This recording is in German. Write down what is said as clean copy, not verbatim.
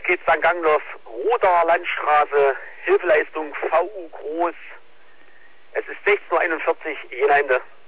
geht's dann Ganglauf, Roder Landstraße, Hilfeleistung VU Groß. Es ist 16:41 Uhr, Jenheimde.